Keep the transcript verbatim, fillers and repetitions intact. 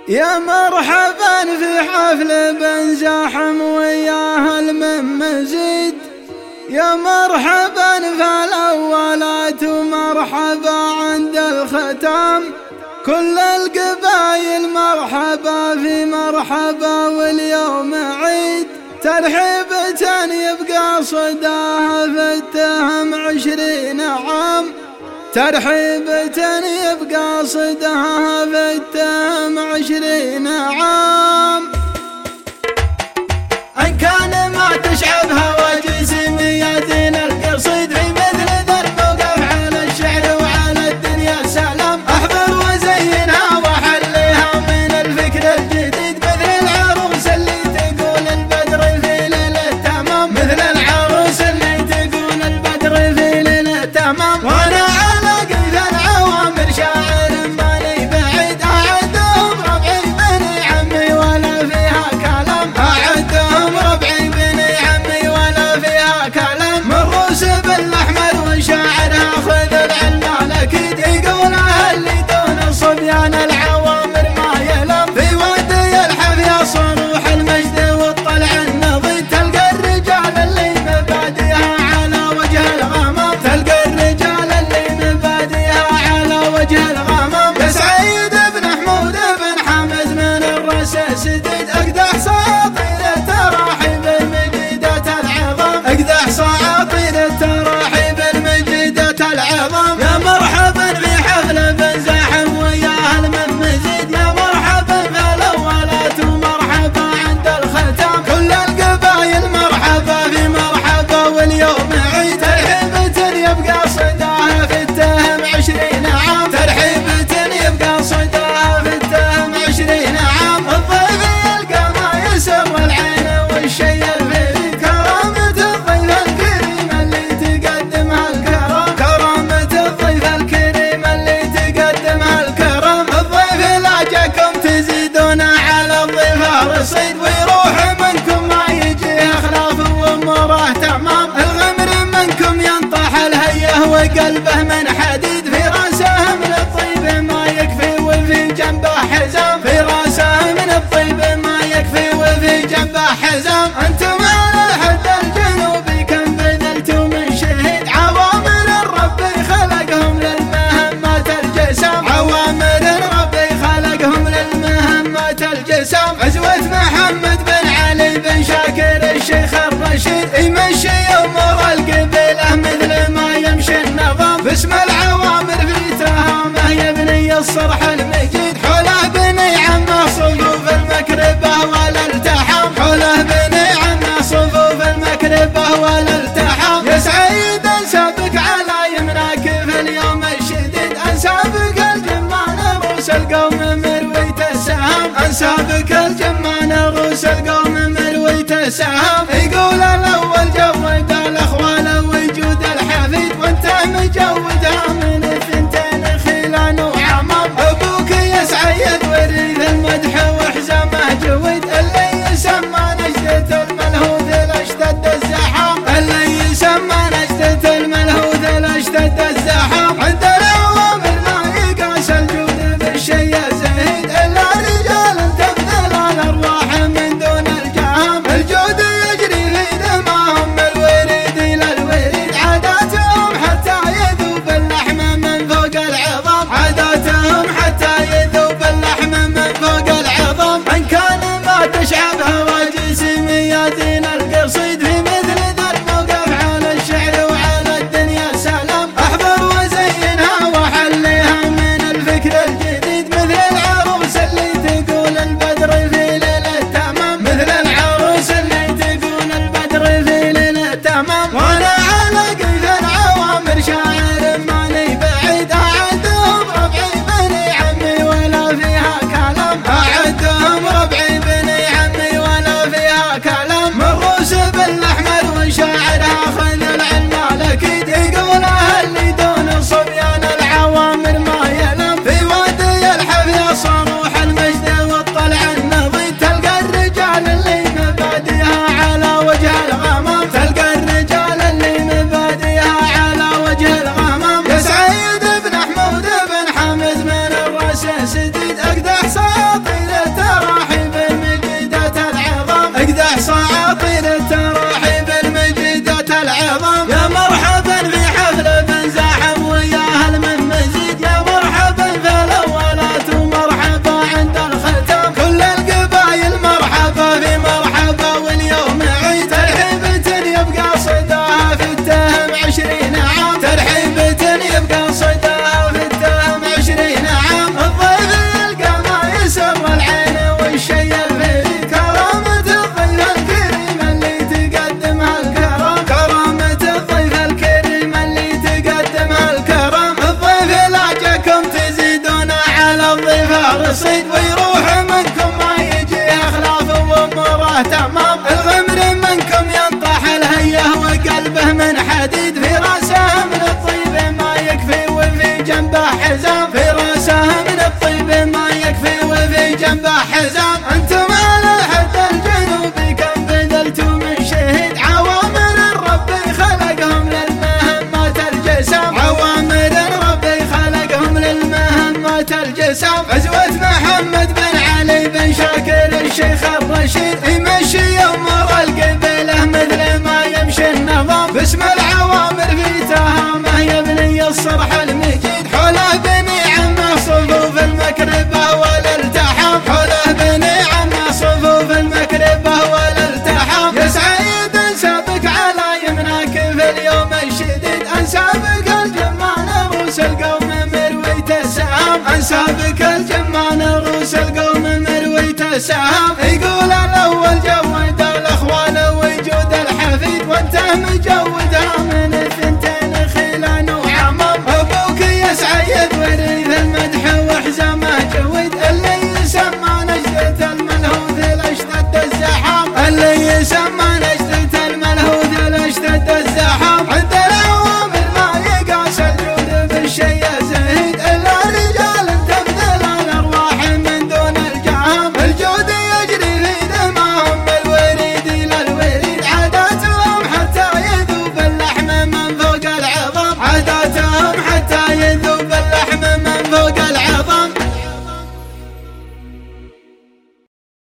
يا مرحبا في حفل بن زاحم ويا هل من مزيد، يا مرحبا في الأولات ومرحبا عند الختام، كل القبايل مرحبا في مرحبا واليوم عيد، ترحيبة يبقى صداها في التهم عشرين عام، ترحيبة يبقى صداها في التهم عشرين عام. إن كان ما تشعبها وجسم يدين القصيد في مثل ذا الموقف على الشعر وعلى الدنيا سلام، أحضر وزينها وحليها من الفكر الجديد، مثل العروس اللي تقول البدر في ليلة تمام، مثل العروس اللي تقول البدر في ليلة تمام. وأنا على قيد العوامر شاعر ماني بعيد، أعدهم ربعي بني عمي ولا فيها كلام، أعدهم ربعي بني عمي ولا فيها كلام. من روسب الأحمر وشاعرها خذ العلم الأكيد، يقولها اللي دون الصبيان العوامر ما يلام، في وادي الحفيا صروح المجد والطلع النظيد، تلقى الرجال اللي مبادئها على وجه الغمام، تلقى الرجال اللي مبادئها على وجه الغمام. يا سعيد بن حمود بن حمد من الرأس سديد، اقدح ساطير التراحيب المجيدة العظام، اقدح ساطير التراحيب المجيدة العظام. يا مرحبا في حفل بن زاحم ويا هل من مزيد، يا مرحبا في الأولات ومرحبا عند الختام، كل القبايل مرحبا في مرحبا واليوم عيد، ترحيبة يبقى صداها في التهم عشرين عام، ترحيبة يبقى صداها في التهم عشرين عام. الضيف يلقى ما يسر العين والشي الفريد، كرامة الضيف الكريم اللي تقدمها الكرام، كرامة الضيف الكريم اللي تقدمها الكرام. الضيف لا جاكم تزيدون على الضيف رصيد، ويروح منكم ما يجي خلاف واموره تمام، الغمر منكم ينطح الهيه وقلبه من حديد، في راسه من الطيب ما يكفي وفي جنبه حزام، في راسه من الطيب ما يكفي وفي جنبه حزام. انتم على الحد الجنوبي كم بذلتم من شهيد، عوامل الرب خلقهم للمهمات الجسام، عوامل الرب خلقهم للمهمات الجسام. غزوة محمد بن علي بن شاكر الشيخ الرشيد، يمشي امور القبيله مثل ما يمشي النظام، باسم العوامر في تهامه يبني الصرح المجيد، حوله بني عمه صفوف المكربه والالتحام، حوله بني عمه صفوف المكربه والالتحام. يا سعيد انسابك على يمناك في اليوم الشديد، انسابك الجمان روس القوم مرويت السهام، انسابك الجمان روس القوم مرويت السهام. يقول الاول جود الاخوال وجود الحفيد، وانت مجودها من الثنتين خلان وعمام، ابوك يا سعيد وريث المدح وحزامه جويد، اللي يسمى نجدة الملهوذ الاشتد الزحام، اللي يسمى نجدة الملهوذ الاشتد الزحام. عند العوامل ما يقاس الجود بالشي الزهيد، الا رجال تبذل الارواح من دون الجهام، الجود يجري في دماهم الوريد الى الوريد، عاداتهم حتى يذوب اللحم من فوق العظام، عاداتهم حتى يذوب اللحم من فوق العظام. ان كان ما تشعبها وجسم يدين القصيد، في مثل ذا الموقف على الشعر وعلى الدنيا سلام، احضر وزينها وحليها من الفكر الجديد، مثل العروس اللي تقول البدر في ليلة تمام، مثل العروس اللي تقول البدر في ليلة تمام. وانا على قيد العوامر شاعر ماني بعيد، اعدهم ربعي بني عمي ولا فيها كلام، اعدهم ربعي بني عمي ولا فيها كلام. من روسب الاحمر وشاعرها خذ العلم الاكيد، يقولها اللي دون الصبيان العوامر ما يلام، في وادي الحفيا صروح المجد والطلع النظيد، تلقى الرجال اللي مبادئها على وجه الغمام، تلقى الرجال اللي مبادئها على وجه الغمام. يا سعيد بن حمود بن حمد من الرأس سديد، اقدح ساطير دار الصيد ويروح منكم ما يجي أخلاف وأموره تمام. الغمر منكم ينطح الهيه وقلبه من حديد، في راسه من الطيب ما يكفي وفي جنبه حزام، في راسه من الطيب ما يكفي وفي جنبه حزام. انتم على الحد الجنوبي كم بذلتوا من شهيد، عوامل الرب خلقهم للمهمات الجسام، عوامل الرب خلقهم للمهمات الجسام. غزوة محمد بن علي بن شاكر الشيخ الرشيد، يمشي امور القبيله مثل ما يمشي النظام، باسم العوامر في تهامه يبني الصرح المجيد، حوله بني عمه صفوف المكربه والالتحام، حوله بني عمه صفوف المكربه والالتحام. يسعى يد سابق على يمناك في اليوم الشديد، انسابك الجمان روس القوم مرويت السهام، انسابك الجمان روس القوم مرويت السهام. يقول الاول جود الاخوان وجود الحفيد، وانت